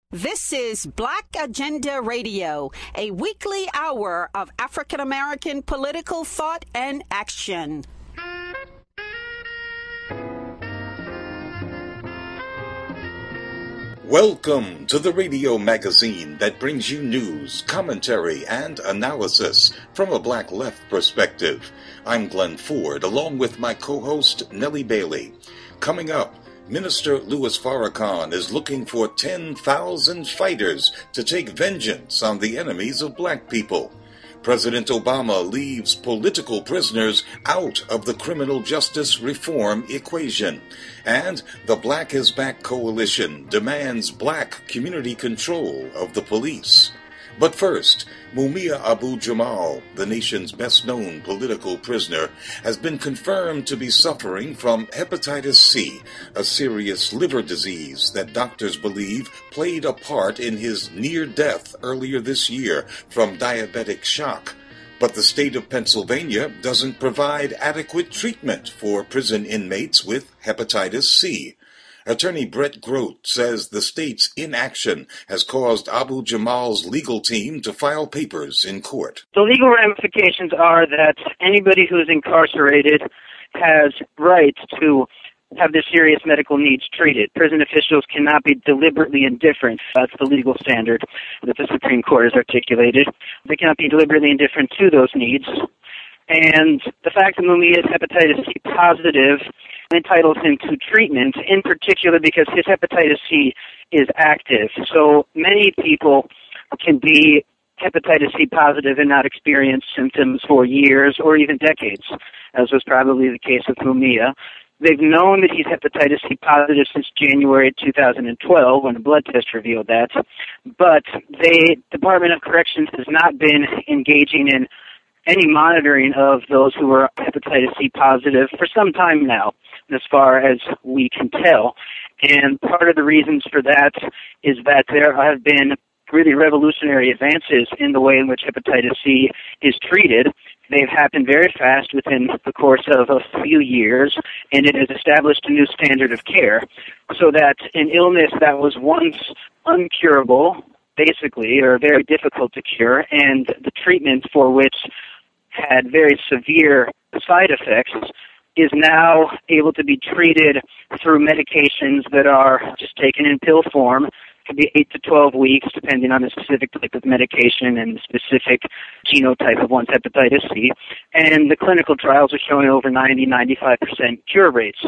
This is Black Agenda Radio, a weekly hour of African American political thought and action. Welcome to the radio magazine that brings you news, commentary, and analysis from a Black left perspective. I'm Glenn Ford, along with my co-host Nellie Bailey. Coming up, Minister Louis Farrakhan is looking for 10,000 fighters to take vengeance on the enemies of Black people. President Obama leaves political prisoners out of the criminal justice reform equation. And the Black is Back Coalition demands Black community control of the police. But first, Mumia Abu-Jamal, the nation's best-known political prisoner, has been confirmed to be suffering from hepatitis C, a serious liver disease that doctors believe played a part in his near death earlier this year from diabetic shock. But the state of Pennsylvania doesn't provide adequate treatment for prison inmates with hepatitis C. Attorney Brett Grote says the state's inaction has caused Abu-Jamal's legal team to file papers in court. The legal ramifications are that anybody who's incarcerated has rights to have their serious medical needs treated. Prison officials cannot be deliberately indifferent. That's the legal standard that the Supreme Court has articulated. They cannot be deliberately indifferent to those needs. And the fact that Mumia is hepatitis C positive entitles him to treatment, in particular because his hepatitis C is active. So many people can be hepatitis C positive and not experience symptoms for years or even decades, as was probably the case with Mumia. They've known that he's hepatitis C positive since January 2012 when a blood test revealed that, but the Department of Corrections has not been engaging in any monitoring of those who are hepatitis C positive for some time now, as far as we can tell. And part of the reasons for that is that there have been really revolutionary advances in the way in which hepatitis C is treated. They've happened very fast within the course of a few years, and it has established a new standard of care so that an illness that was once uncurable, basically, or very difficult to cure, and the treatment for which had very severe side effects, is now able to be treated through medications that are just taken in pill form. It could be 8 to 12 weeks, depending on the specific type of medication and the specific genotype of one's hepatitis C. And the clinical trials are showing over 90-95% cure rates.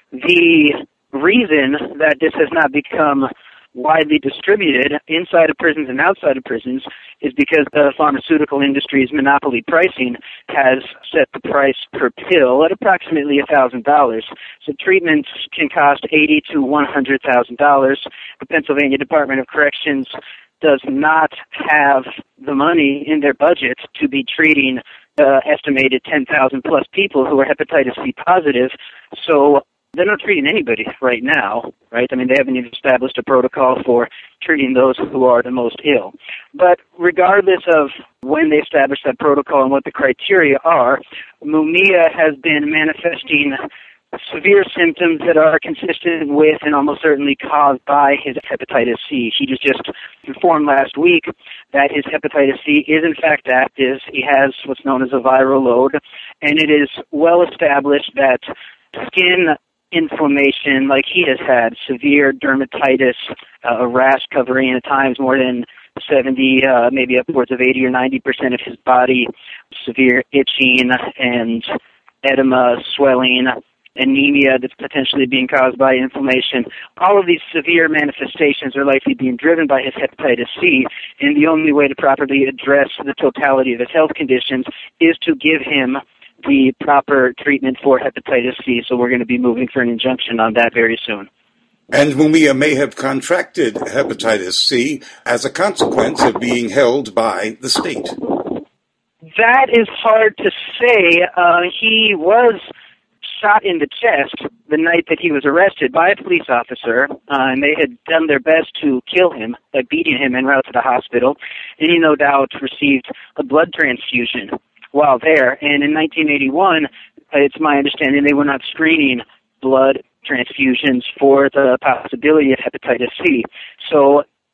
The reason that this has not become widely distributed inside of prisons and outside of prisons is because the pharmaceutical industry's monopoly pricing has set the price per pill at approximately $1,000. So treatments can cost $80,000 to $100,000. The Pennsylvania Department of Corrections does not have the money in their budget to be treating estimated 10,000 plus people who are hepatitis C positive. So they're not treating anybody right now, right? I mean, they haven't even established a protocol for treating those who are the most ill. But regardless of when they establish that protocol and what the criteria are, Mumia has been manifesting severe symptoms that are consistent with and almost certainly caused by his hepatitis C. He was just informed last week that his hepatitis C is in fact active. He has what's known as a viral load, and it is well established that skin inflammation like he has had, severe dermatitis, a rash covering at times more than 70, maybe upwards of 80 or 90% of his body, severe itching and edema, swelling, anemia that's potentially being caused by inflammation. All of these severe manifestations are likely being driven by his hepatitis C, and the only way to properly address the totality of his health conditions is to give him the proper treatment for hepatitis C, so we're going to be moving for an injunction on that very soon. And Mumia may have contracted hepatitis C as a consequence of being held by the state. That is hard to say. He was shot in the chest the night that he was arrested by a police officer, and they had done their best to kill him by beating him en route to the hospital, and he no doubt received a blood transfusion while there. And in 1981, it's my understanding they were not screening blood transfusions for the possibility of hepatitis C. So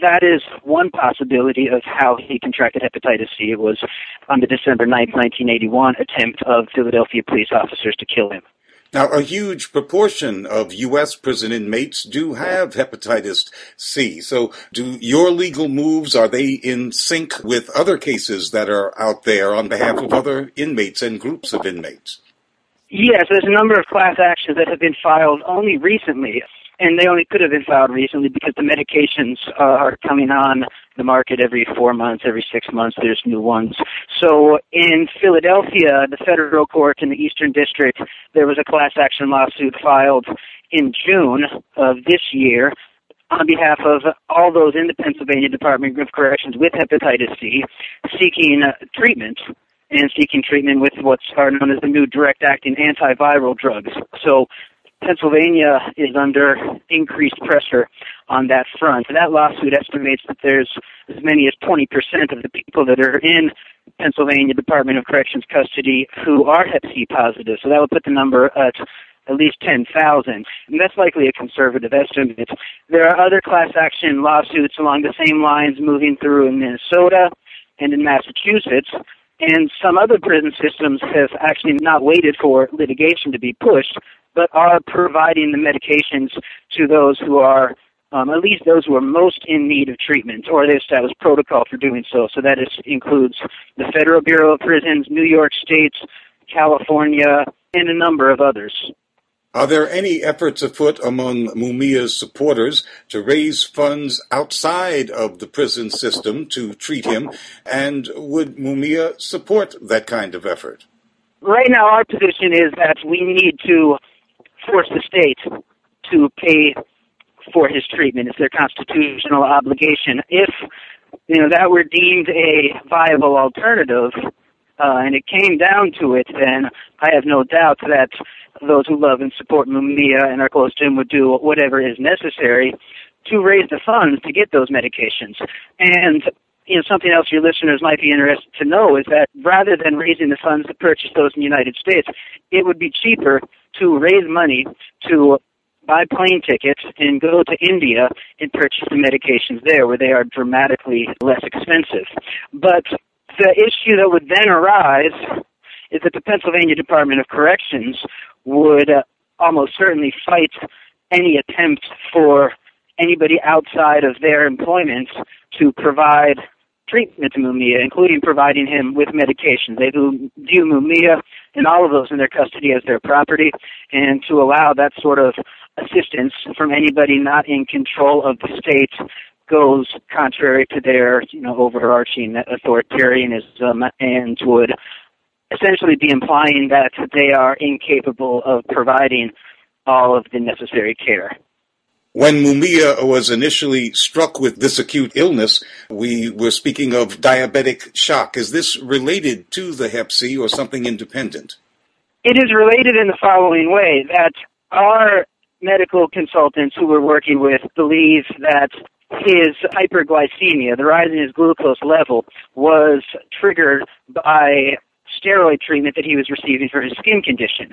that is one possibility of how he contracted hepatitis C. It was on the December 9th, 1981 attempt of Philadelphia police officers to kill him. Now, a huge proportion of U.S. prison inmates do have hepatitis C. So do your legal moves, are they in sync with other cases that are out there on behalf of other inmates and groups of inmates? Yes, there's a number of class actions that have been filed only recently, and they only could have been filed recently because the medications are coming on the market every 4 months, every 6 months, there's new ones. So in Philadelphia, the federal court in the Eastern District, there was a class action lawsuit filed in June of this year on behalf of all those in the Pennsylvania Department of Corrections with hepatitis C seeking treatment, and seeking treatment with what's known as the new direct-acting antiviral drugs. So Pennsylvania is under increased pressure on that front. That lawsuit estimates that there's as many as 20% of the people that are in Pennsylvania Department of Corrections custody who are Hep C positive. So that would put the number at least 10,000. And that's likely a conservative estimate. There are other class action lawsuits along the same lines moving through in Minnesota and in Massachusetts. And some other prison systems have actually not waited for litigation to be pushed, but are providing the medications to those who are, at least those who are most in need of treatment, or they established protocol for doing so. So that includes the Federal Bureau of Prisons, New York State, California, and a number of others. Are there any efforts afoot among Mumia's supporters to raise funds outside of the prison system to treat him, and would Mumia support that kind of effort? Right now, our position is that we need to force the state to pay for his treatment. It's their constitutional obligation. If that were deemed a viable alternative, and it came down to it, then I have no doubt that those who love and support Mumia and are close to him would do whatever is necessary to raise the funds to get those medications. And something else your listeners might be interested to know is that rather than raising the funds to purchase those in the United States, it would be cheaper to raise money to buy plane tickets and go to India and purchase the medications there, where they are dramatically less expensive. But the issue that would then arise is that the Pennsylvania Department of Corrections would almost certainly fight any attempt for anybody outside of their employment to provide treatment to Mumia, including providing him with medication. They view Mumia and all of those in their custody as their property, and to allow that sort of assistance from anybody not in control of the state goes contrary to their overarching authoritarianism, and would essentially be implying that they are incapable of providing all of the necessary care. When Mumia was initially struck with this acute illness, we were speaking of diabetic shock. Is this related to the Hep C or something independent? It is related in the following way, that our medical consultants who we're working with believe that his hyperglycemia, the rise in his glucose level, was triggered by steroid treatment that he was receiving for his skin condition.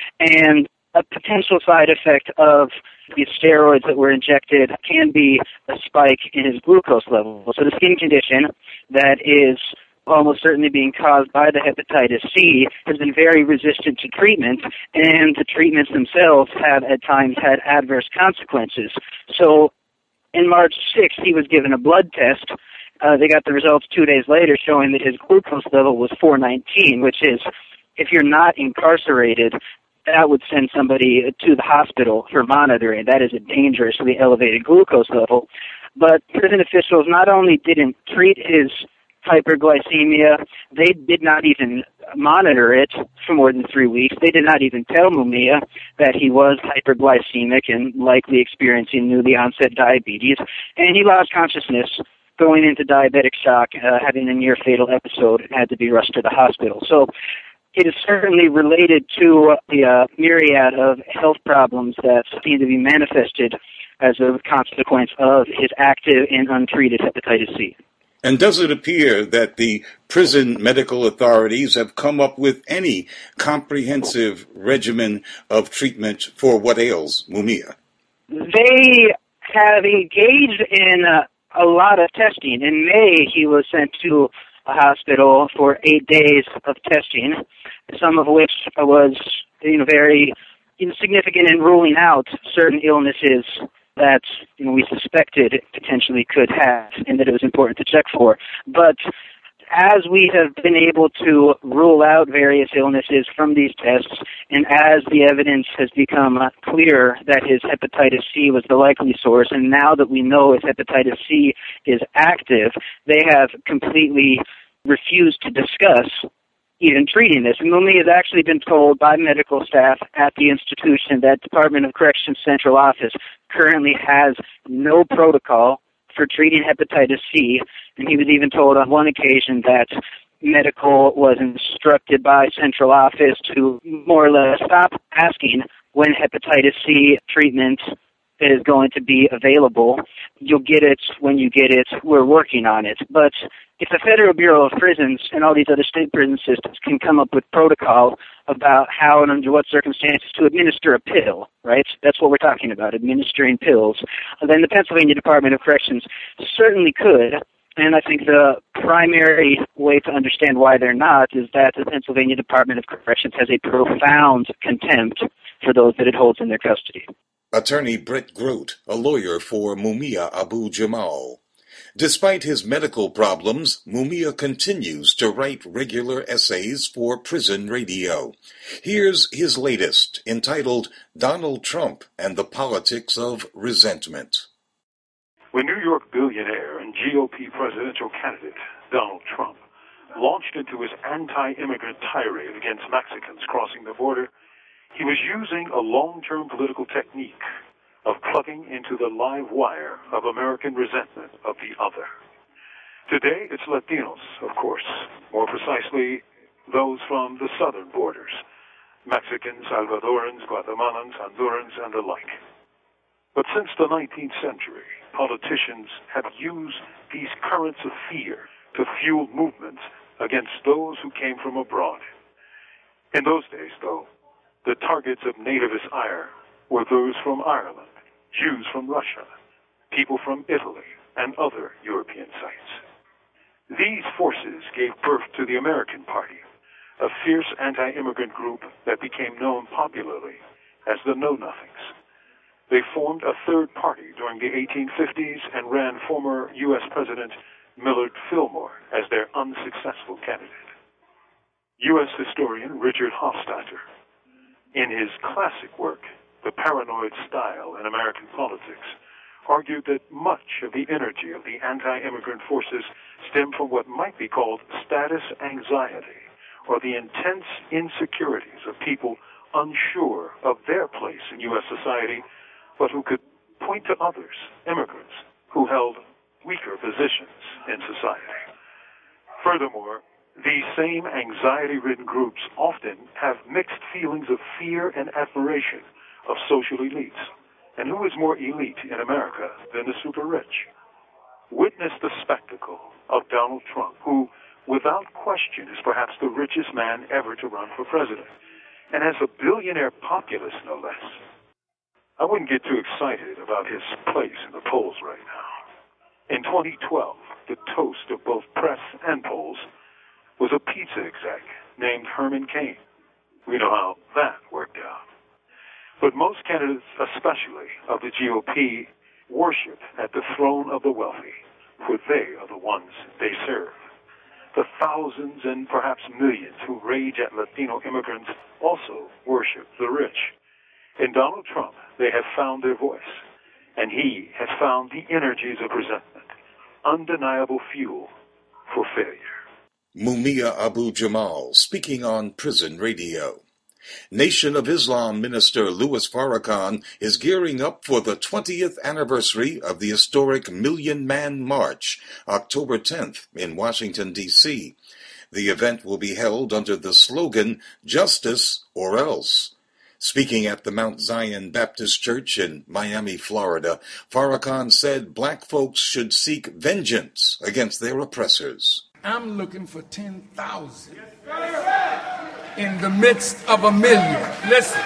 And a potential side effect of these steroids that were injected can be a spike in his glucose level. So the skin condition that is almost certainly being caused by the hepatitis C has been very resistant to treatment, and the treatments themselves have at times had adverse consequences. So in March 6th, he was given a blood test. They got the results 2 days later showing that his glucose level was 419, which is, if you're not incarcerated, that would send somebody to the hospital for monitoring. That is a dangerously elevated glucose level. But prison officials not only didn't treat his hyperglycemia, they did not even monitor it for more than 3 weeks. They did not even tell Mumia that he was hyperglycemic and likely experiencing newly onset diabetes. And he lost consciousness going into diabetic shock, having a near-fatal episode, and had to be rushed to the hospital. So it is certainly related to the myriad of health problems that seem to be manifested as a consequence of his active and untreated hepatitis C. And does it appear that the prison medical authorities have come up with any comprehensive regimen of treatment for what ails Mumia? They have engaged in a lot of testing. In May, he was sent to a hospital for 8 days of testing, some of which was very significant in ruling out certain illnesses that we suspected it potentially could have and that it was important to check for. But as we have been able to rule out various illnesses from these tests, and as the evidence has become clearer that his hepatitis C was the likely source, and now that we know his hepatitis C is active, they have completely refused to discuss even treating this. Mumia has actually been told by medical staff at the institution that Department of Corrections Central Office currently has no protocol for treating hepatitis C, and he was even told on one occasion that medical was instructed by Central Office to more or less stop asking when hepatitis C treatment is going to be available. You'll get it when you get it. We're working on it. But if the Federal Bureau of Prisons and all these other state prison systems can come up with protocol about how and under what circumstances to administer a pill, right? That's what we're talking about, administering pills. Then the Pennsylvania Department of Corrections certainly could. And I think the primary way to understand why they're not is that the Pennsylvania Department of Corrections has a profound contempt for those that it holds in their custody. Attorney Brett Grote, a lawyer for Mumia Abu-Jamal. Despite his medical problems, Mumia continues to write regular essays for Prison Radio. Here's his latest, entitled Donald Trump and the Politics of Resentment. When New York billionaire and GOP presidential candidate Donald Trump launched into his anti-immigrant tirade against Mexicans crossing the border, he was using a long-term political technique of plugging into the live wire of American resentment of the other. Today, it's Latinos, of course, more precisely those from the southern borders, Mexicans, Salvadorans, Guatemalans, Hondurans, and the like. But since the 19th century, politicians have used these currents of fear to fuel movements against those who came from abroad. In those days, though, the targets of nativist ire were those from Ireland, Jews from Russia, people from Italy, and other European sites. These forces gave birth to the American Party, a fierce anti-immigrant group that became known popularly as the Know Nothings. They formed a third party during the 1850s and ran former U.S. President Millard Fillmore as their unsuccessful candidate. U.S. historian Richard Hofstadter, in his classic work, The Paranoid Style in American Politics, argued that much of the energy of the anti-immigrant forces stemmed from what might be called status anxiety, or the intense insecurities of people unsure of their place in U.S. society, but who could point to others, immigrants, who held weaker positions in society. Furthermore, these same anxiety-ridden groups often have mixed feelings of fear and admiration of social elites. And who is more elite in America than the super-rich? Witness the spectacle of Donald Trump, who, without question, is perhaps the richest man ever to run for president, and has a billionaire populace, no less. I wouldn't get too excited about his place in the polls right now. In 2012, the toast of both press and polls was a pizza exec named Herman Cain. We know how that worked out. But most candidates, especially of the GOP, worship at the throne of the wealthy, for they are the ones they serve. The thousands and perhaps millions who rage at Latino immigrants also worship the rich. In Donald Trump, they have found their voice, and he has found the energies of resentment, undeniable fuel for failure. Mumia Abu-Jamal, speaking on Prison Radio. Nation of Islam Minister Louis Farrakhan is gearing up for the 20th anniversary of the historic Million Man March, October 10th, in Washington, D.C. The event will be held under the slogan, Justice or Else. Speaking at the Mount Zion Baptist Church in Miami, Florida, Farrakhan said black folks should seek vengeance against their oppressors. I'm looking for 10,000 in the midst of a million. Listen.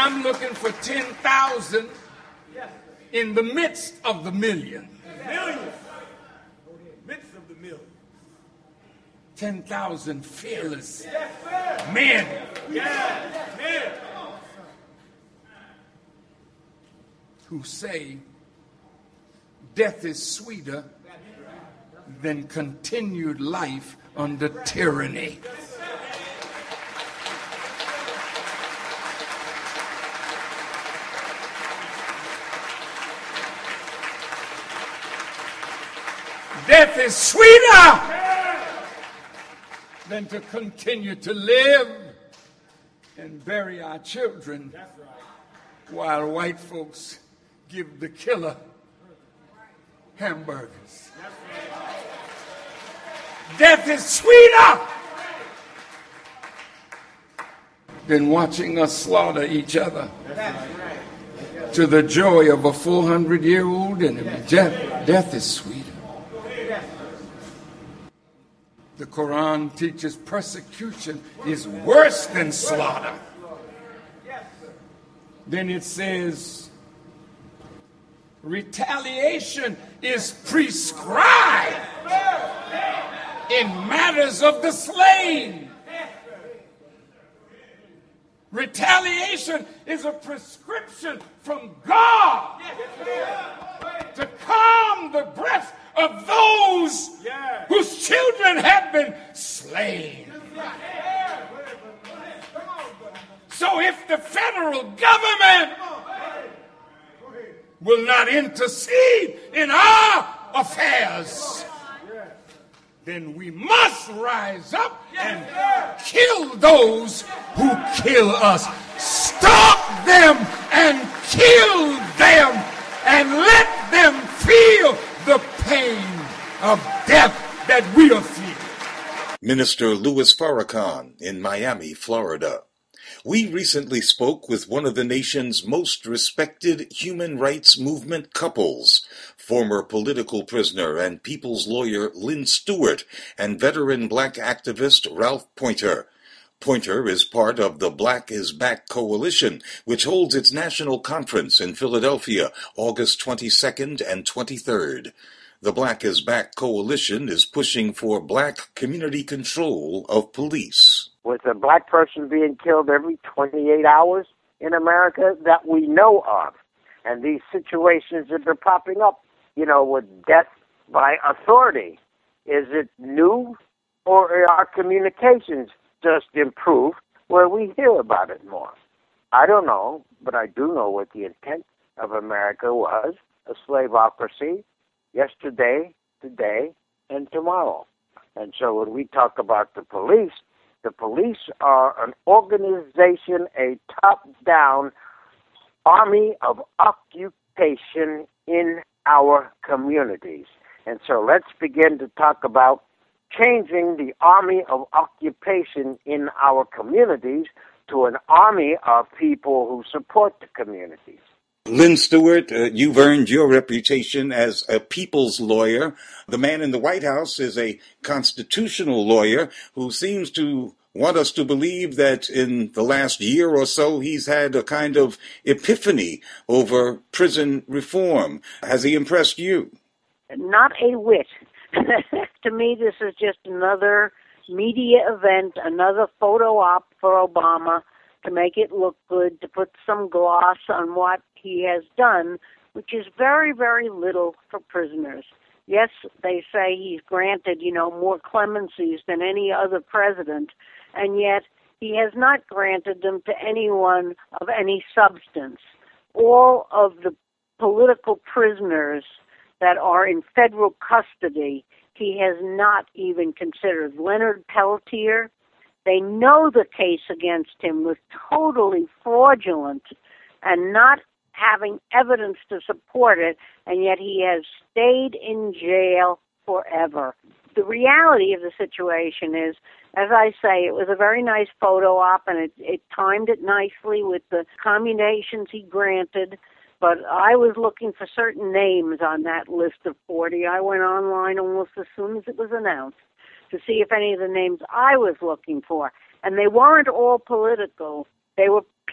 I'm looking for 10,000 in the midst of the million. Millions. Midst of the million. 10,000 fearless men. Men. Who say death is sweeter than continued life under tyranny. Death is sweeter than to continue to live and bury our children while white folks give the killer hamburgers. Death is sweeter than watching us slaughter each other to the joy of a 400-year-old enemy. Death is sweeter. The Quran teaches persecution is worse than slaughter. Then it says retaliation is prescribed in matters of the slain. Retaliation is a prescription from God to calm the breath of those whose children have been slain. So if the federal government will not intercede in our affairs, then we must rise up and kill those who kill us. Stop them and kill them and let them feel the pain of death that we are feeling. Minister Louis Farrakhan in Miami, Florida. We recently spoke with one of the nation's most respected human rights movement couples, former political prisoner and people's lawyer Lynn Stewart and veteran black activist Ralph Poynter. Poynter is part of the Black is Back Coalition, which holds its national conference in Philadelphia, August 22nd and 23rd. The Black is Back Coalition is pushing for black community control of police. With a black person being killed every 28 hours in America that we know of, and these situations that are popping up, with death by authority, is it new, or are our communications just improved where we hear about it more? I don't know, but I do know what the intent of America was: a slaveocracy, yesterday, today, and tomorrow. And so when we talk about the police are an organization, a top-down army of occupation in our communities. And so let's begin to talk about changing the army of occupation in our communities to an army of people who support the communities. Lynn Stewart, you've earned your reputation as a people's lawyer. The man in the White House is a constitutional lawyer who seems to want us to believe that in the last year or so he's had a kind of epiphany over prison reform. Has he impressed you? Not a whit. To me, this is just another media event, another photo op for Obama to make it look good, to put some gloss on what he has done, which is very, very little for prisoners. Yes, they say he's granted, more clemencies than any other president, and yet he has not granted them to anyone of any substance. All of the political prisoners that are in federal custody, he has not even considered. Leonard Peltier, they know the case against him was totally fraudulent and not having evidence to support it, and yet he has stayed in jail forever. The reality of the situation is, as I say, it was a very nice photo op, and it timed it nicely with the commutations he granted, but I was looking for certain names on that list of 40. I went online almost as soon as it was announced to see if any of the names I was looking for, and they weren't all political. They were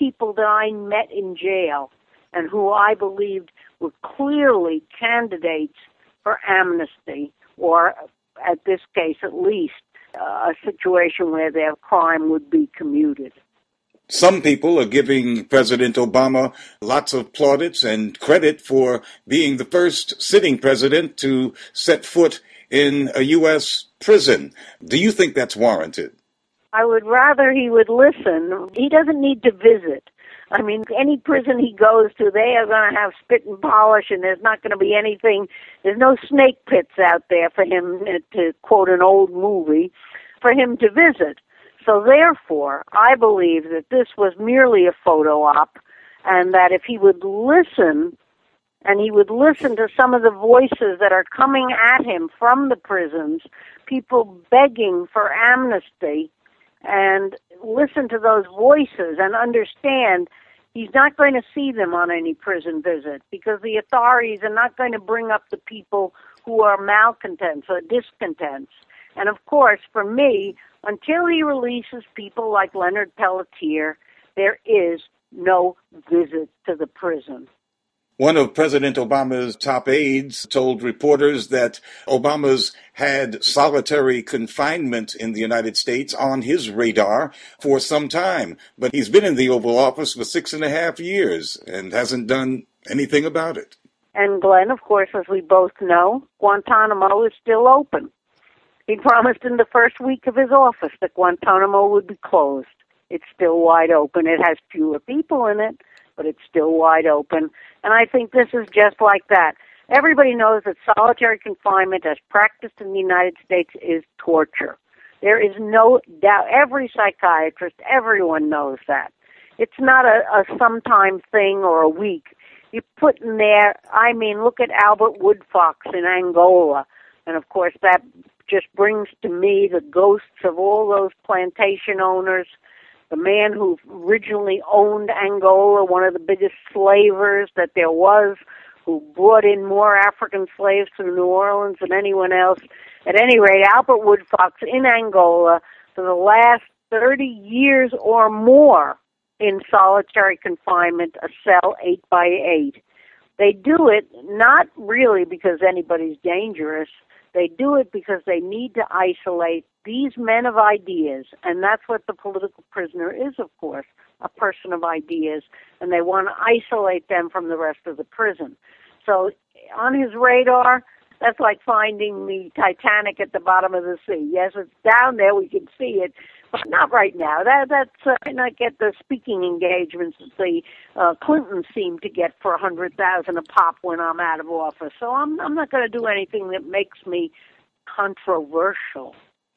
people that I met in jail and who I believed were clearly candidates for amnesty, or at this case at least, a situation where their crime would be commuted. Some people are giving President Obama lots of plaudits and credit for being the first sitting president to set foot in a U.S. prison. Do you think that's warranted? I would rather he would listen. He doesn't need to visit. I mean, any prison he goes to, they are going to have spit and polish, and there's not going to be anything. There's no snake pits out there for him, to quote an old movie, for him to visit. So therefore, I believe that this was merely a photo op, and that if he would listen, and he would listen to some of the voices that are coming at him from the prisons, people begging for amnesty, and listen to those voices and understand he's not going to see them on any prison visit, because the authorities are not going to bring up the people who are malcontents or discontents. And of course, for me, until he releases people like Leonard Pelletier, there is no visit to the prison. One of President Obama's top aides told reporters that Obama's had solitary confinement in the United States on his radar for some time, but he's been in the Oval Office for 6.5 years and hasn't done anything about it. And Glenn, of course, as we both know, Guantanamo is still open. He promised in the first week of his office that Guantanamo would be closed. It's still wide open. It has fewer people in it, but it's still wide open. And I think this is just like that. Everybody knows that solitary confinement as practiced in the United States is torture. There is no doubt. Every psychiatrist, everyone knows that. It's not a sometime thing or a week. You put in there, I mean, look at Albert Woodfox in Angola. And of course that just brings to me the ghosts of all those plantation owners. The man who originally owned Angola, one of the biggest slavers that there was, who brought in more African slaves to New Orleans than anyone else. At any rate, Albert Woodfox in Angola for the last 30 years or more in solitary confinement, a cell 8 by 8. They do it not really because anybody's dangerous. They do it because they need to isolate these men of ideas, and that's what the political prisoner is, of course, a person of ideas, and they want to isolate them from the rest of the prison. So on his radar, that's like finding the Titanic at the bottom of the sea. Yes, it's down there, we can see it, but not right now. That's not get the speaking engagements that the Clintons seem to get for $100,000 a pop when I'm out of office. So I'm not going to do anything that makes me controversial.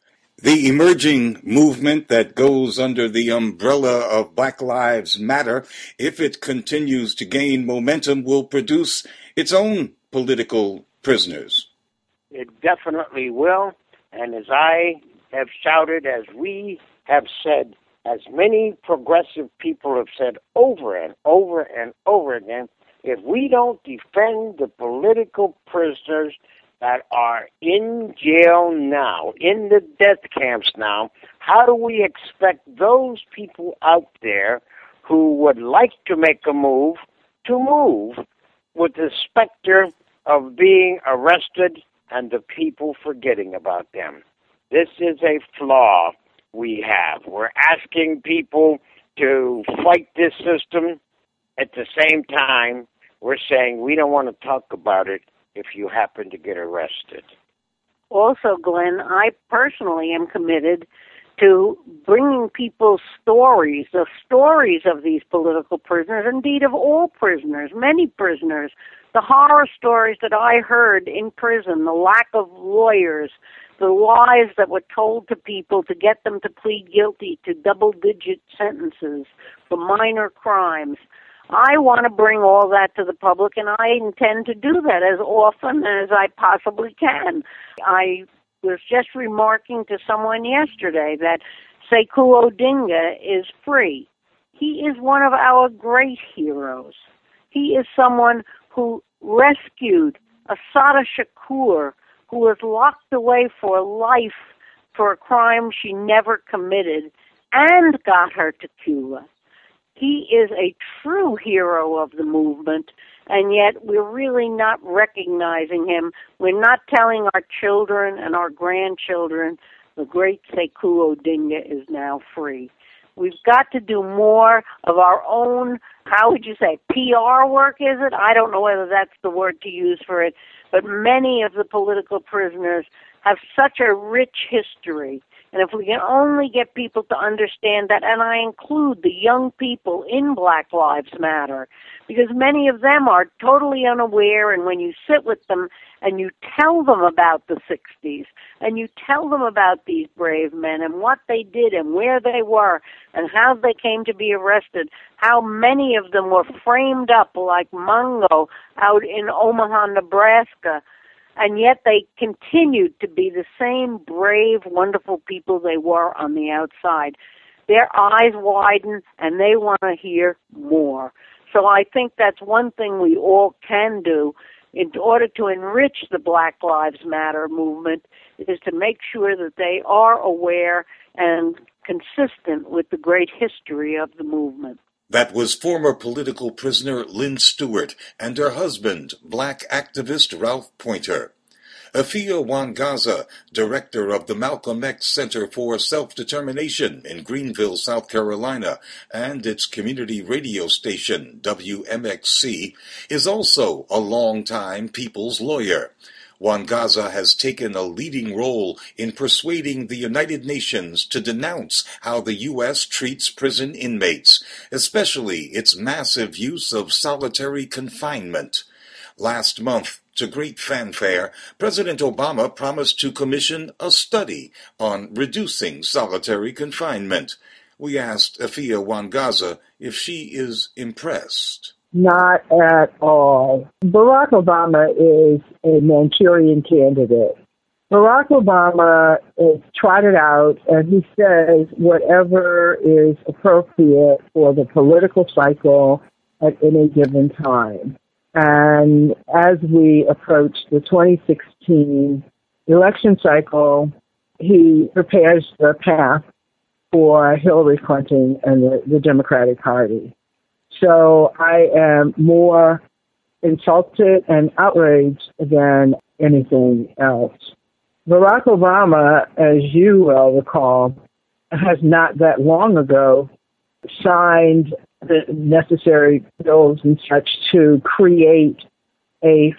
The emerging movement that goes under the umbrella of Black Lives Matter, if it continues to gain momentum, will produce its own political prisoners. It definitely will. And as I have shouted, as we have said, as many progressive people have said over and over and over again, if we don't defend the political prisoners that are in jail now, in the death camps now, how do we expect those people out there who would like to make a move to move with the specter of being arrested and the people forgetting about them? This is a flaw we have. We're asking people to fight this system. At the same time, we're saying we don't want to talk about it if you happen to get arrested. Also, Glenn, I personally am committed to bringing people's stories, the stories of these political prisoners, indeed of all prisoners, many prisoners, the horror stories that I heard in prison, the lack of lawyers, the lies that were told to people to get them to plead guilty to double-digit sentences for minor crimes. I want to bring all that to the public, and I intend to do that as often as I possibly can. I was just remarking to someone yesterday that Sekou Odinga is free. He is one of our great heroes. He is someone who rescued Assata Shakur, who was locked away for life for a crime she never committed, and got her to Cuba. He is a true hero of the movement, and yet we're really not recognizing him. We're not telling our children and our grandchildren the great Sekou Odinga is now free. We've got to do more of our own, how would you say, PR work, is it? I don't know whether that's the word to use for it, but many of the political prisoners have such a rich history. And if we can only get people to understand that, and I include the young people in Black Lives Matter, because many of them are totally unaware, and when you sit with them and you tell them about the 60s, and you tell them about these brave men and what they did and where they were and how they came to be arrested, how many of them were framed up like Mungo out in Omaha, Nebraska, and yet they continued to be the same brave, wonderful people they were on the outside. Their eyes widen, and they want to hear more. So I think that's one thing we all can do in order to enrich the Black Lives Matter movement, is to make sure that they are aware and consistent with the great history of the movement. That was former political prisoner Lynn Stewart and her husband, Black activist Ralph Pointer. Afia Wangaza, director of the Malcolm X Center for Self-Determination in Greenville, South Carolina, and its community radio station, WMXC, is also a longtime people's lawyer. Wangaza has taken a leading role in persuading the United Nations to denounce how the U.S. treats prison inmates, especially its massive use of solitary confinement. Last month, to great fanfare, President Obama promised to commission a study on reducing solitary confinement. We asked Afia Wangaza if she is impressed. Not at all. Barack Obama is a Manchurian candidate. Barack Obama is trotted out, and he says whatever is appropriate for the political cycle at any given time. And as we approach the 2016 election cycle, he prepares the path for Hillary Clinton and the Democratic Party. So I am more insulted and outraged than anything else. Barack Obama, as you will recall, has not that long ago signed the necessary bills and such to create a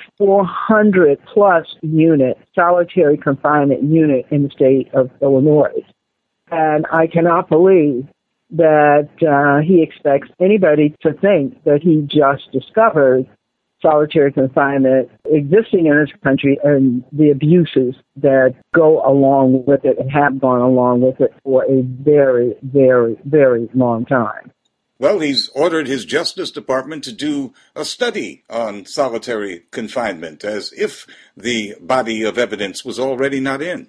400-plus unit solitary confinement unit in the state of Illinois. And I cannot believe that he expects anybody to think that he just discovered solitary confinement existing in this country and the abuses that go along with it and have gone along with it for a very, very, very long time. Well, he's ordered his Justice Department to do a study on solitary confinement, as if the body of evidence was already not in.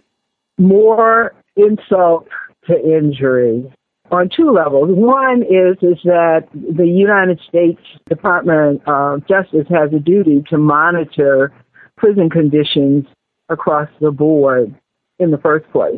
More insult to injury on two levels. One is that the United States Department of Justice has a duty to monitor prison conditions across the board in the first place.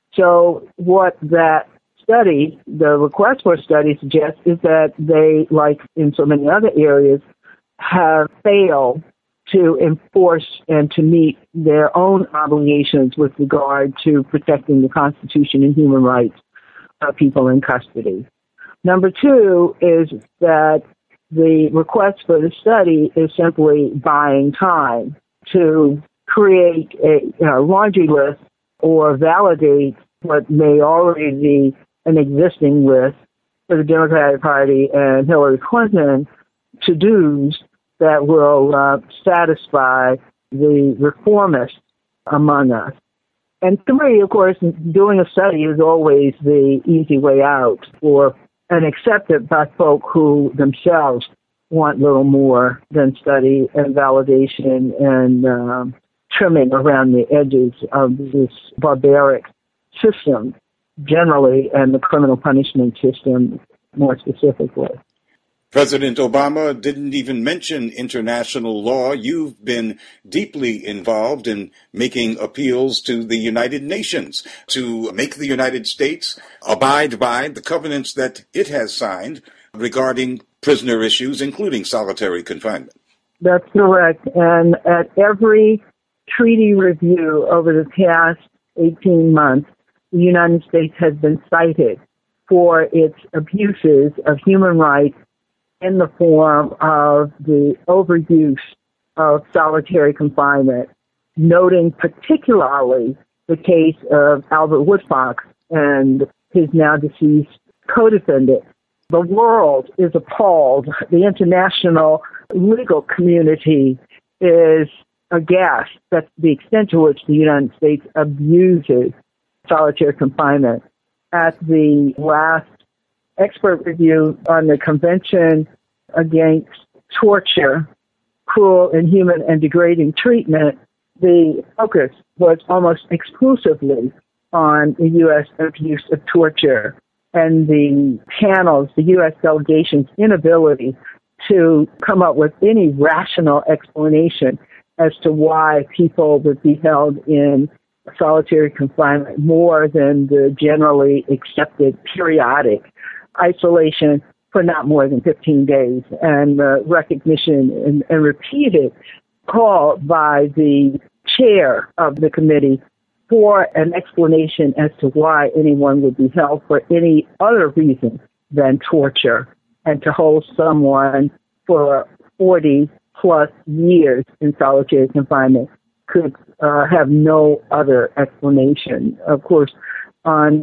So what that study, the request for a study suggests, is that they, like in so many other areas, have failed to enforce and to meet their own obligations with regard to protecting the Constitution and human rights of people in custody. Number two is that the request for the study is simply buying time to create a laundry list or validate what may already be an existing list for the Democratic Party and Hillary Clinton to-dos that will satisfy the reformists among us. And three, of course, doing a study is always the easy way out and accepted by folk who themselves want little more than study and validation and trimming around the edges of this barbaric system generally, and the criminal punishment system more specifically. President Obama didn't even mention international law. You've been deeply involved in making appeals to the United Nations to make the United States abide by the covenants that it has signed regarding prisoner issues, including solitary confinement. That's correct. And at every treaty review over the past 18 months, the United States has been cited for its abuses of human rights in the form of the overuse of solitary confinement, noting particularly the case of Albert Woodfox and his now deceased co-defendant. The world is appalled. The international legal community is aghast at the extent to which the United States abuses solitary confinement. At the last expert review on the Convention Against Torture, Cruel, Inhuman, and Degrading Treatment, the focus was almost exclusively on the U.S. abuse of torture and the panels, the U.S. delegation's inability to come up with any rational explanation as to why people would be held in solitary confinement more than the generally accepted periodic isolation for not more than 15 days, and recognition and repeated call by the chair of the committee for an explanation as to why anyone would be held for any other reason than torture, and to hold someone for 40 plus years in solitary confinement could have no other explanation. Of course, on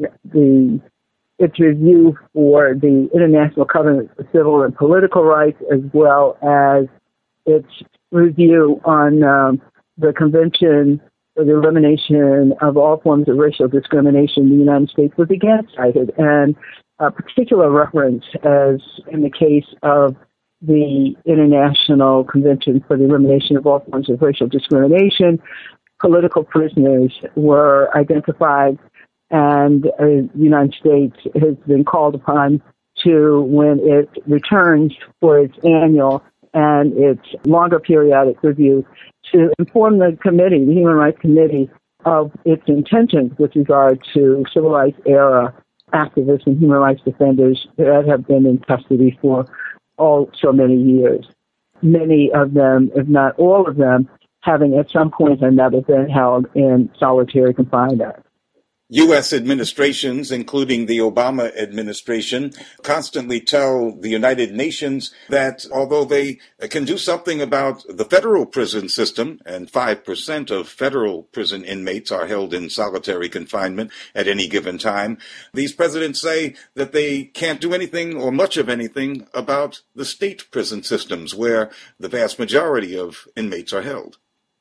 its review for the International Covenant for Civil and Political Rights, as well as its review on the Convention for the Elimination of All Forms of Racial Discrimination, the United States was again cited, and a particular reference, as in the case of the International Convention for the Elimination of All Forms of Racial Discrimination, political prisoners were identified, and the United States has been called upon to, when it returns for its annual and its longer periodic review, to inform the committee, the Human Rights Committee, of its intentions with regard to civil rights era activists and human rights defenders that have been in custody for so many years. Many of them, if not all of them, having at some point or another been held in solitary confinement. U.S. administrations, including the Obama administration, constantly tell the United Nations that although they can do something about the federal prison system, and 5% of federal prison inmates are held in solitary confinement at any given time, these presidents say that they can't do anything or much of anything about the state prison systems where the vast majority of inmates are held.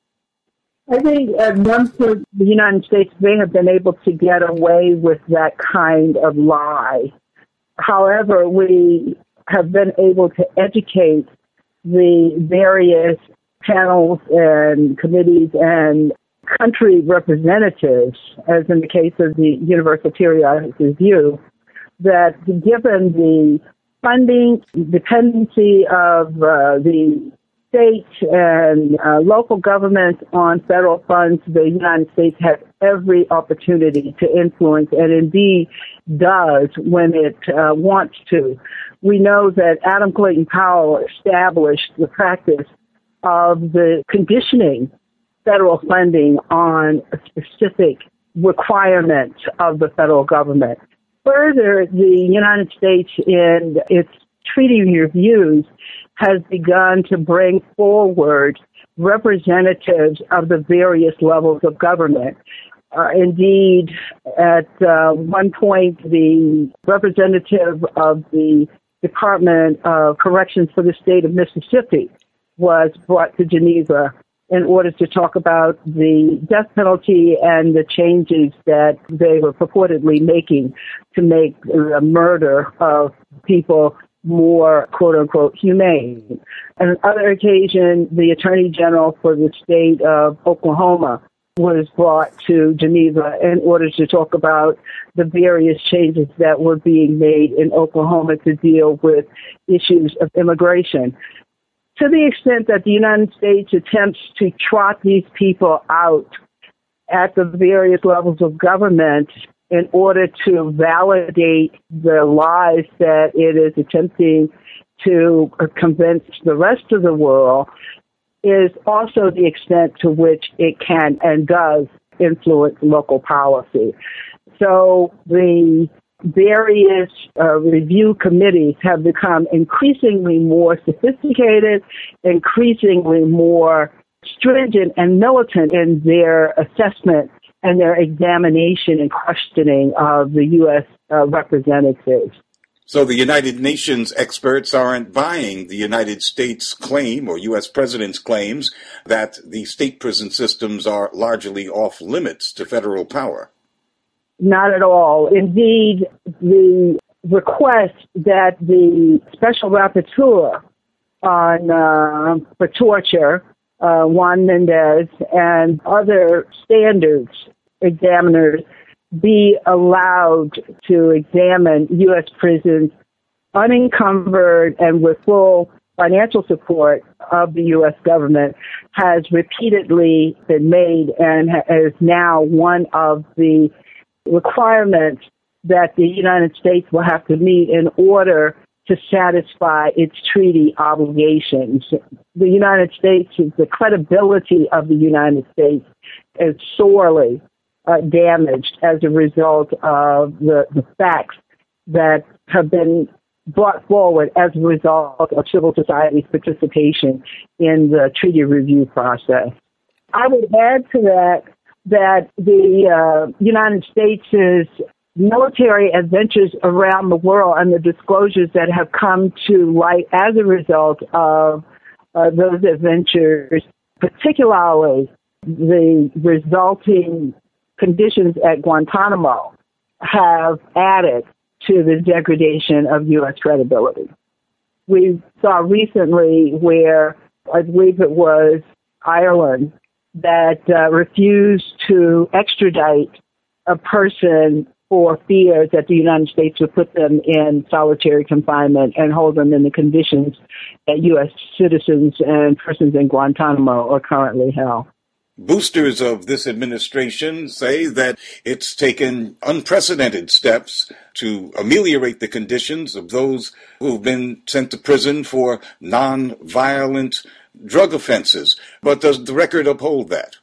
I think once the United States may have been able to get away with that kind of lie. However, we have been able to educate the various panels and committees and country representatives, as in the case of the Universal Periodic Review, that given the funding dependency of the state and local governments on federal funds, the United States has every opportunity to influence, and indeed does when it wants to. We know that Adam Clayton Powell established the practice of the conditioning federal funding on a specific requirement of the federal government. Further, the United States in its treaty reviews has begun to bring forward representatives of the various levels of government. Indeed, at one point, the representative of the Department of Corrections for the state of Mississippi was brought to Geneva in order to talk about the death penalty and the changes that they were purportedly making to make the murder of people more, quote-unquote, humane. On another occasion, the Attorney General for the state of Oklahoma was brought to Geneva in order to talk about the various changes that were being made in Oklahoma to deal with issues of immigration. To the extent that the United States attempts to trot these people out at the various levels of government in order to validate the lies that it is attempting to convince the rest of the world is also the extent to which it can and does influence local policy. So the various review committees have become increasingly more sophisticated, increasingly more stringent and militant in their assessment and their examination and questioning of the U.S. Representatives. So the United Nations experts aren't buying the United States claim or U.S. President's claims that the state prison systems are largely off limits to federal power. Not at all. Indeed, the request that the Special Rapporteur for torture, Juan Mendez, and other standards examiners be allowed to examine U.S. prisons unencumbered and with full financial support of the U.S. government has repeatedly been made and is now one of the requirements that the United States will have to meet in order to satisfy its treaty obligations. The United States, the credibility of the United States is sorely damaged as a result of the facts that have been brought forward as a result of civil society's participation in the treaty review process. I would add to that the United States' military adventures around the world and the disclosures that have come to light as a result of those adventures, particularly the resulting conditions at Guantanamo, have added to the degradation of U.S. credibility. We saw recently where, I believe it was Ireland, that refused to extradite a person for fear that the United States would put them in solitary confinement and hold them in the conditions that U.S. citizens and persons in Guantanamo are currently held. Boosters of this administration say that it's taken unprecedented steps to ameliorate the conditions of those who've been sent to prison for non-violent drug offenses. But does the record uphold that?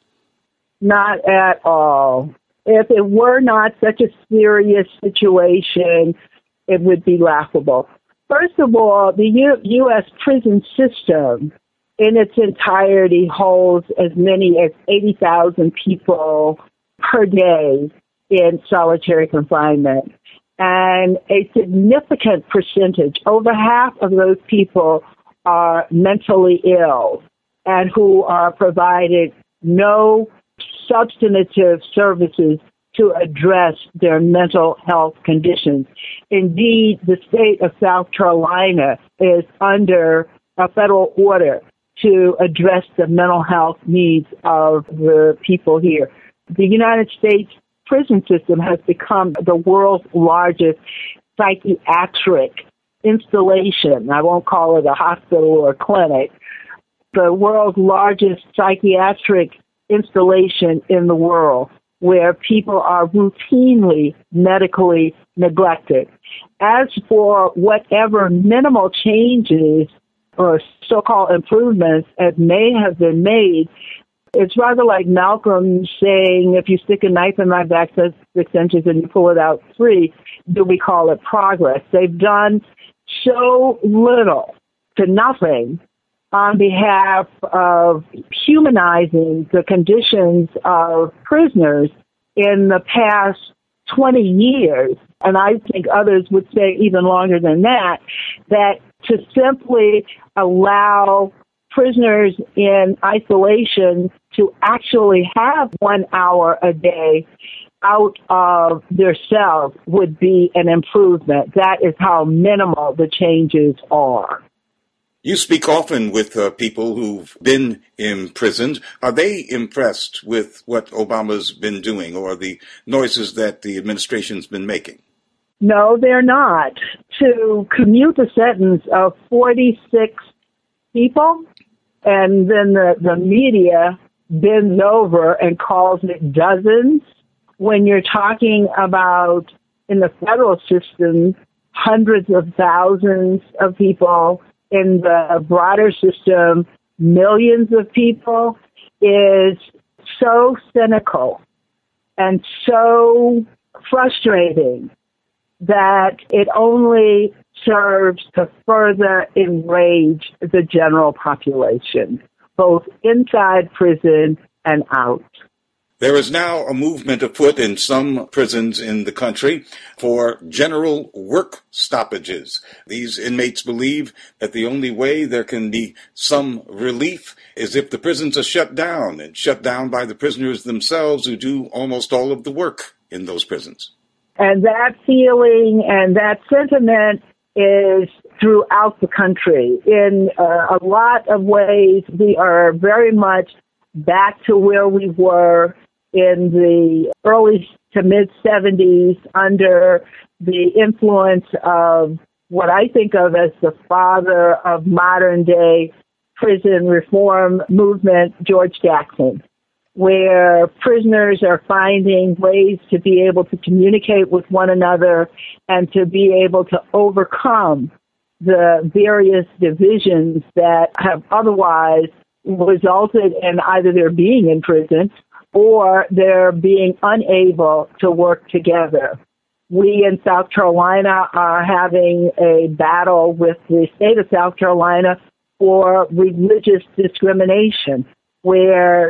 Not at all. If it were not such a serious situation, it would be laughable. First of all, the U.S. prison system in its entirety holds as many as 80,000 people per day in solitary confinement. And a significant percentage, over half of those people, are mentally ill and who are provided no substantive services to address their mental health conditions. Indeed, the state of South Carolina is under a federal order to address the mental health needs of the people here. The United States prison system has become the world's largest psychiatric installation. I won't call it a hospital or a clinic. The world's largest psychiatric installation in the world, where people are routinely medically neglected. As for whatever minimal changes or so-called improvements that may have been made, it's rather like Malcolm saying, if you stick a knife in my back that's 6 inches and you pull it out 3, do we call it progress? They've done so little to nothing on behalf of humanizing the conditions of prisoners in the past 20 years, and I think others would say even longer than that to simply allow prisoners in isolation to actually have 1 hour a day out of their cells would be an improvement. That is how minimal the changes are. You speak often with people who've been imprisoned. Are they impressed with what Obama's been doing or the noises that the administration's been making? No, they're not. To commute the sentence of 46 people, and then the media bends over and calls it dozens, when you're talking about in the federal system, hundreds of thousands of people, in the broader system, millions of people, is so cynical and so frustrating that it only serves to further enrage the general population, both inside prison and out. There is now a movement afoot in some prisons in the country for general work stoppages. These inmates believe that the only way there can be some relief is if the prisons are shut down, and shut down by the prisoners themselves who do almost all of the work in those prisons. And that feeling and that sentiment is throughout the country. In a lot of ways, we are very much back to where we were in the early to mid-'70s under the influence of what I think of as the father of modern-day prison reform movement, George Jackson, where prisoners are finding ways to be able to communicate with one another and to be able to overcome the various divisions that have otherwise resulted in either their being in prison or they're being unable to work together. We in South Carolina are having a battle with the state of South Carolina for religious discrimination, where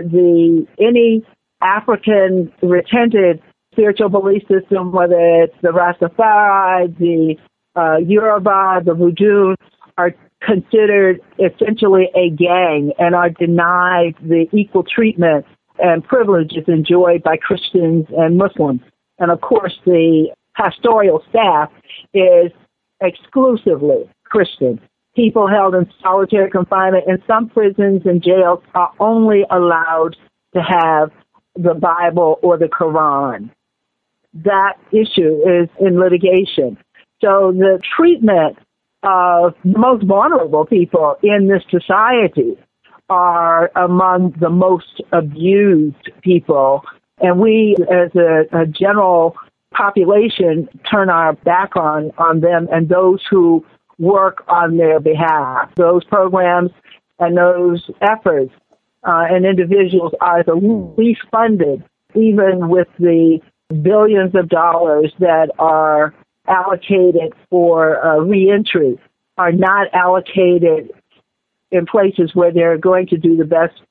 any African retentive spiritual belief system, whether it's the Rastafari, the Yoruba, the Voodoo, are considered essentially a gang and are denied the equal treatment and privileges enjoyed by Christians and Muslims. And of course, the pastoral staff is exclusively Christian. People held in solitary confinement in some prisons and jails are only allowed to have the Bible or the Quran. That issue is in litigation. So the treatment of the most vulnerable people in this society are among the most abused people. And we, as a general population, turn our back on them and those who work on their behalf. Those programs and those efforts and individuals are the least funded, even with the billions of dollars that are allocated for reentry, are not allocated in places where they're going to do the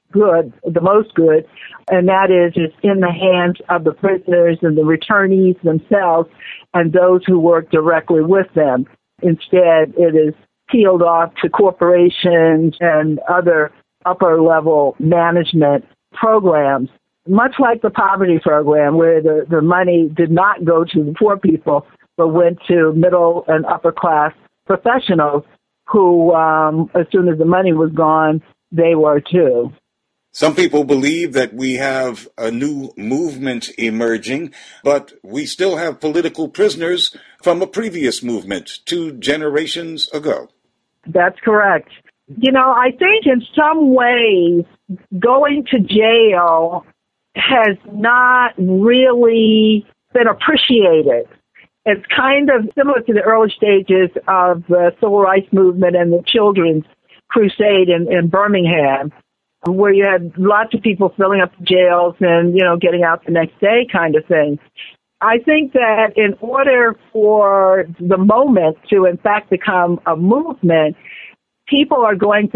most good, and that is in the hands of the prisoners and the returnees themselves and those who work directly with them. Instead, it is peeled off to corporations and other upper-level management programs, much like the poverty program, where the money did not go to the poor people, but went to middle and upper-class professionals who, as soon as the money was gone, they were too. Some people believe that we have a new movement emerging, but we still have political prisoners from a previous movement 2 generations ago. That's correct. You know, I think in some ways going to jail has not really been appreciated. It's kind of similar to the early stages of the civil rights movement and the children's crusade in Birmingham, where you had lots of people filling up the jails and, getting out the next day kind of thing. I think that in order for the moment to, in fact, become a movement, people are going to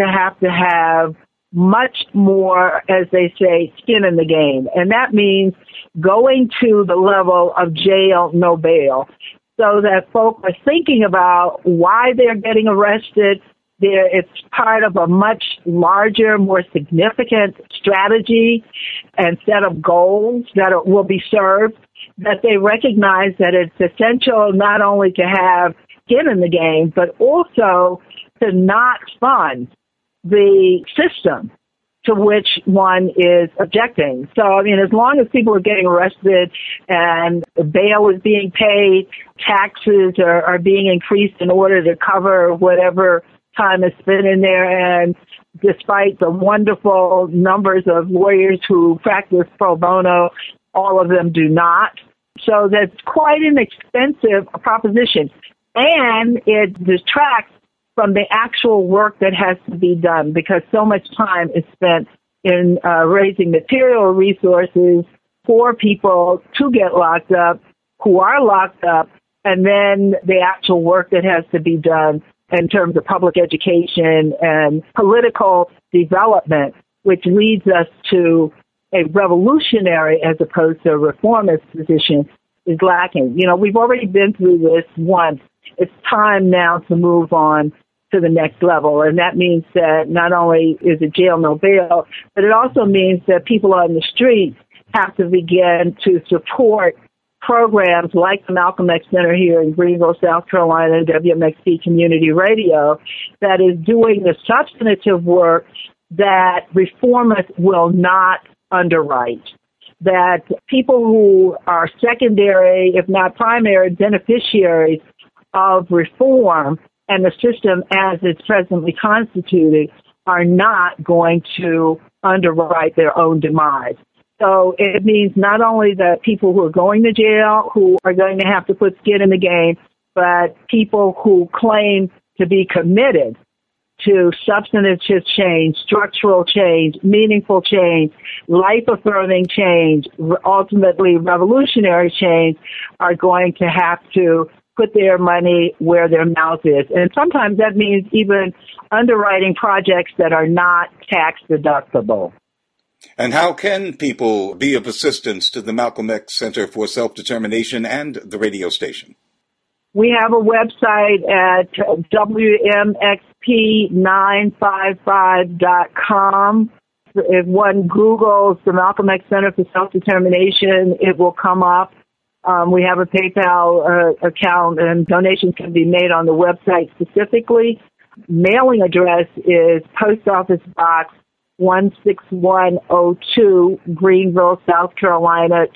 have much more, as they say, skin in the game. And that means going to the level of jail, no bail, so that folk are thinking about why they're getting arrested. It's part of a much larger, more significant strategy and set of goals that will be served, that they recognize that it's essential not only to have skin in the game, but also to not fund the system to which one is objecting. So, as long as people are getting arrested and bail is being paid, taxes are being increased in order to cover whatever time is spent in there, and despite the wonderful numbers of lawyers who practice pro bono, All of them do not. So that's quite an expensive proposition. And it detracts from the actual work that has to be done because so much time is spent in raising material resources for people to get locked up, who are locked up, and then the actual work that has to be done in terms of public education and political development, which leads us to a revolutionary as opposed to a reformist position, is lacking. You know, we've already been through this once. It's time now to move on to the next level. And that means that not only is it jail, no bail, but it also means that people on the street have to begin to support programs like the Malcolm X Center here in Greenville, South Carolina, WMXP Community Radio, that is doing the substantive work that reformists will not underwrite. That people who are secondary, if not primary, beneficiaries of reform and the system as it's presently constituted are not going to underwrite their own demise. So it means not only that people who are going to jail, who are going to have to put skin in the game, but people who claim to be committed to substantive change, structural change, meaningful change, life-affirming change, ultimately revolutionary change, are going to have to put their money where their mouth is. And sometimes that means even underwriting projects that are not tax deductible. And how can people be of assistance to the Malcolm X Center for Self-Determination and the radio station? We have a website at WMXP955.com. If one Googles the Malcolm X Center for Self-Determination, it will come up. We have a PayPal account, and donations can be made on the website specifically. Mailing address is Post Office Box 16102, Greenville, South Carolina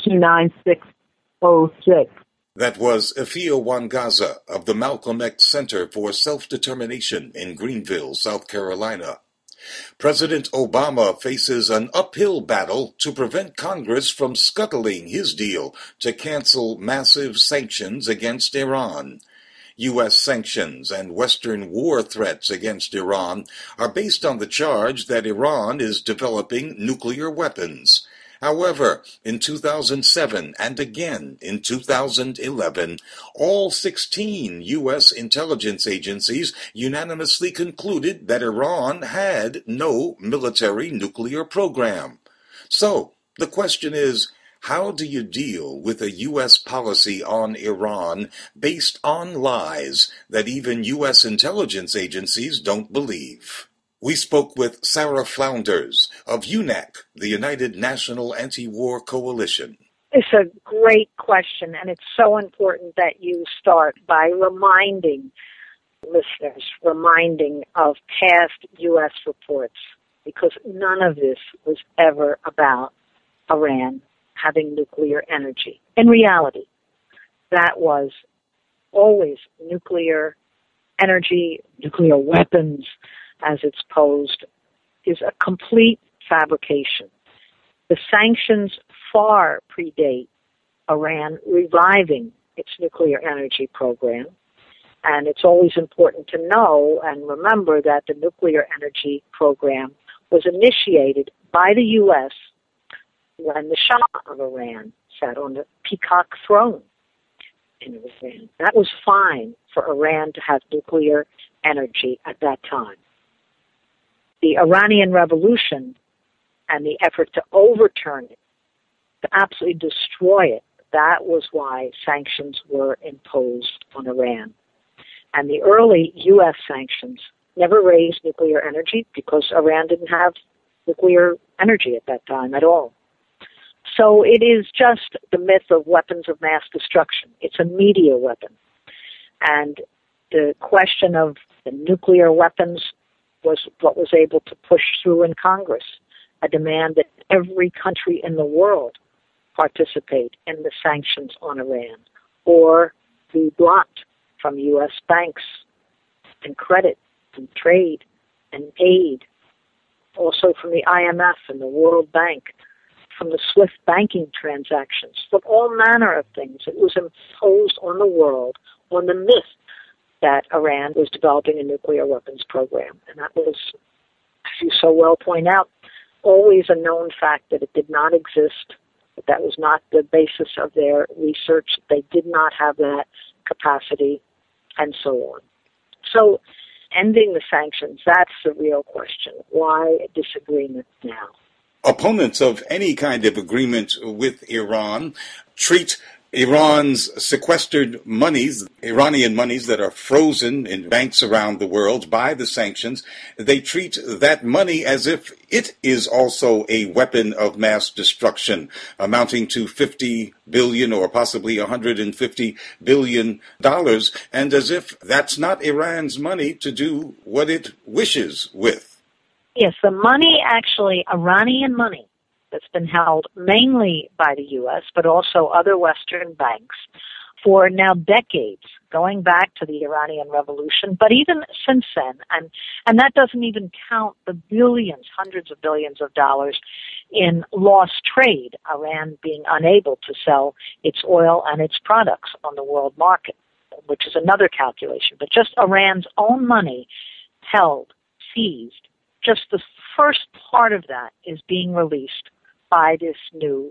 29606. That was Ifeoma Wangaza of the Malcolm X Center for Self-Determination in Greenville, South Carolina. President Obama faces an uphill battle to prevent Congress from scuttling his deal to cancel massive sanctions against Iran. U.S. sanctions and Western war threats against Iran are based on the charge that Iran is developing nuclear weapons. However, in 2007 and again in 2011, all 16 U.S. intelligence agencies unanimously concluded that Iran had no military nuclear program. So, the question is, how do you deal with a U.S. policy on Iran based on lies that even U.S. intelligence agencies don't believe? We spoke with Sarah Flounders of UNAC, the United National Anti-War Coalition. It's a great question, and it's so important that you start by reminding listeners, of past U.S. reports, because none of this was ever about Iran having nuclear energy. In reality, that was always nuclear energy, nuclear weapons, as it's posed, is a complete fabrication. The sanctions far predate Iran reviving its nuclear energy program, and it's always important to know and remember that the nuclear energy program was initiated by the U.S. when the Shah of Iran sat on the peacock throne in Iran. That was fine for Iran to have nuclear energy at that time. The Iranian Revolution and the effort to overturn it, to absolutely destroy it, that was why sanctions were imposed on Iran. And the early U.S. sanctions never raised nuclear energy because Iran didn't have nuclear energy at that time at all. So it is just the myth of weapons of mass destruction. It's a media weapon. And the question of the nuclear weapons was what was able to push through in Congress, a demand that every country in the world participate in the sanctions on Iran or be blocked from U.S. banks and credit and trade and aid, also from the IMF and the World Bank from the SWIFT banking transactions, from all manner of things. It was imposed on the world on the myth that Iran was developing a nuclear weapons program. And that was, as you so well point out, always a known fact that it did not exist, that was not the basis of their research. They did not have that capacity, and so on. So ending the sanctions, that's the real question. Why a disagreement now? Opponents of any kind of agreement with Iran treat Iran's sequestered monies, Iranian monies that are frozen in banks around the world by the sanctions, they treat that money as if it is also a weapon of mass destruction, amounting to $50 billion or possibly $150 billion, and as if that's not Iran's money to do what it wishes with. Yes, the money, actually, Iranian money, that's been held mainly by the U.S., but also other Western banks for now decades, going back to the Iranian Revolution, but even since then. And that doesn't even count the billions, hundreds of billions of dollars in lost trade, Iran being unable to sell its oil and its products on the world market, which is another calculation. But just Iran's own money held, seized, just the first part of that is being released by this new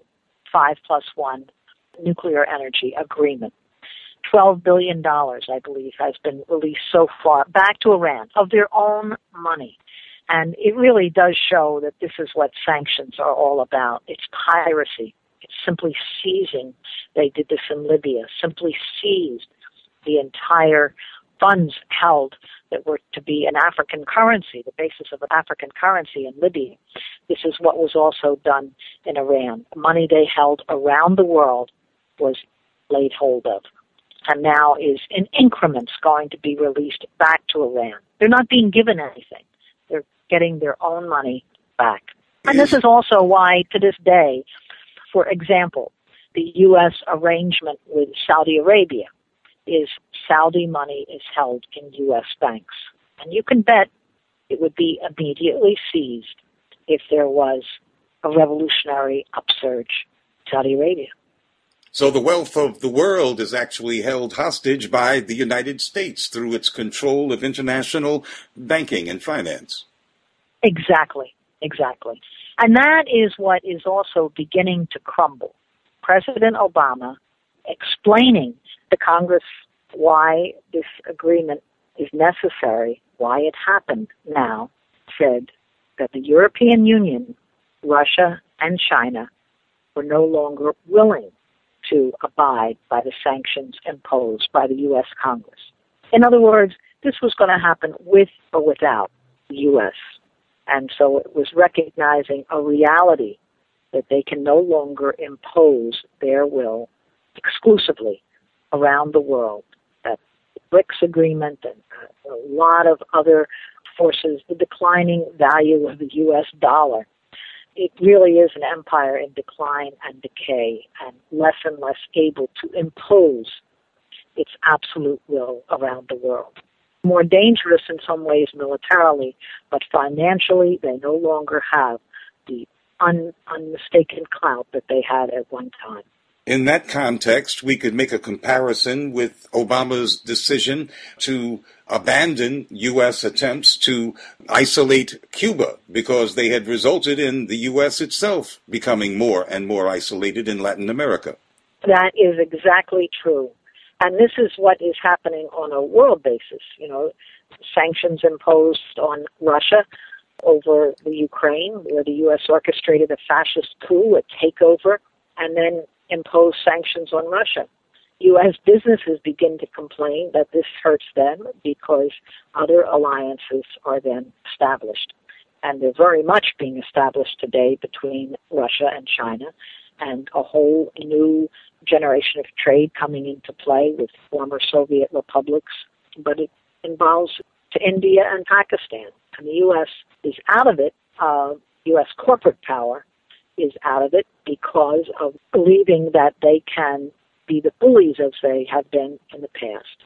5+1 nuclear energy agreement. $12 billion, I believe, has been released so far back to Iran of their own money. And it really does show that this is what sanctions are all about. It's piracy. It's simply seizing. They did this in Libya, simply seized the entire funds held that were to be an African currency, the basis of an African currency in Libya. This is what was also done in Iran. The money they held around the world was laid hold of, and now is in increments going to be released back to Iran. They're not being given anything. They're getting their own money back. And this is also why, to this day, for example, the U.S. arrangement with Saudi Arabia is Saudi money is held in U.S. banks. And you can bet it would be immediately seized if there was a revolutionary upsurge in Saudi Arabia. So the wealth of the world is actually held hostage by the United States through its control of international banking and finance. Exactly. And that is what is also beginning to crumble. President Obama explaining to Congress why this agreement is necessary, why it happened now, said that the European Union, Russia, and China were no longer willing to abide by the sanctions imposed by the U.S. Congress. In other words, this was going to happen with or without the U.S. And so it was recognizing a reality that they can no longer impose their will exclusively around the world. That the BRICS agreement and a lot of other forces, the declining value of the U.S. dollar, it really is an empire in decline and decay and less able to impose its absolute will around the world. More dangerous in some ways militarily, but financially they no longer have the unmistaken clout that they had at one time. In that context, we could make a comparison with Obama's decision to abandon U.S. attempts to isolate Cuba because they had resulted in the U.S. itself becoming more and more isolated in Latin America. That is exactly true. And this is what is happening on a world basis. You know, sanctions imposed on Russia over the Ukraine, where the U.S. orchestrated a fascist coup, a takeover, and then impose sanctions on Russia. U.S. businesses begin to complain that this hurts them because other alliances are then established. And they're very much being established today between Russia and China, and a whole new generation of trade coming into play with former Soviet republics. But it involves to India and Pakistan. And the U.S. is out of it. U.S. corporate power is out of it because of believing that they can be the bullies as they have been in the past.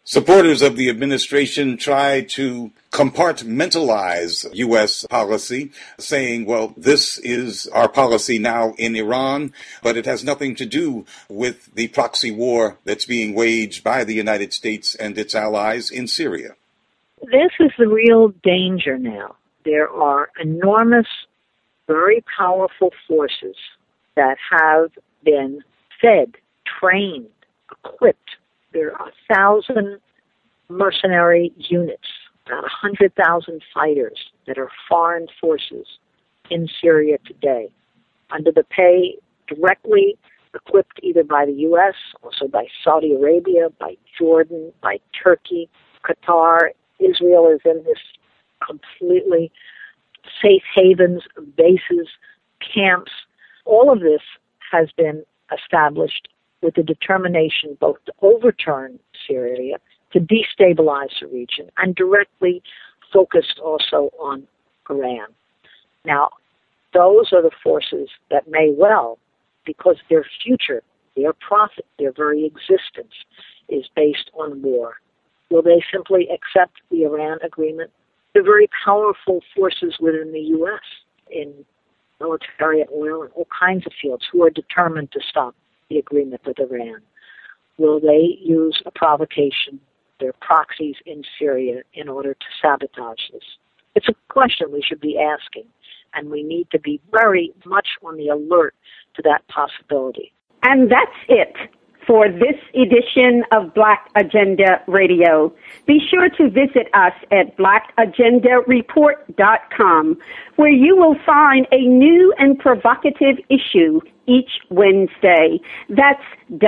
Supporters of the administration try to compartmentalize U.S. policy, saying, well, this is our policy now in Iran, but it has nothing to do with the proxy war that's being waged by the United States and its allies in Syria. This is the real danger now. There are enormous, very powerful forces that have been fed, trained, equipped. There are 1,000 mercenary units, about 100,000 fighters that are foreign forces in Syria today, under the pay directly equipped either by the U.S., also by Saudi Arabia, by Jordan, by Turkey, Qatar. Israel is in this completely safe havens, bases, camps. All of this has been established with the determination both to overturn Syria, to destabilize the region, and directly focused also on Iran. Now, those are the forces that may well, because their future, their profit, their very existence is based on war. Will they simply accept the Iran agreement? The very powerful forces within the U.S. in military and oil and all kinds of fields who are determined to stop the agreement with Iran. Will they use a provocation, their proxies in Syria, in order to sabotage this? It's a question we should be asking, and we need to be very much on the alert to that possibility. And that's it for this edition of Black Agenda Radio. Be sure to visit us at blackagendareport.com, where you will find a new and provocative issue each Wednesday. That's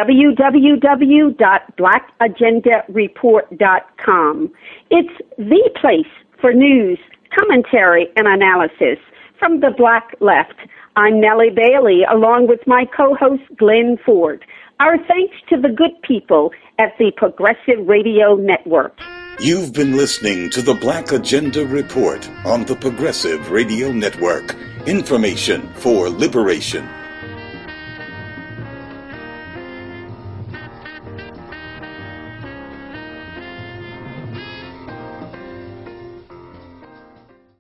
www.blackagendareport.com. It's the place for news, commentary, and analysis from the Black Left. I'm Nellie Bailey, along with my co-host Glenn Ford. Our thanks to the good people at the Progressive Radio Network. You've been listening to the Black Agenda Report on the Progressive Radio Network. Information for liberation.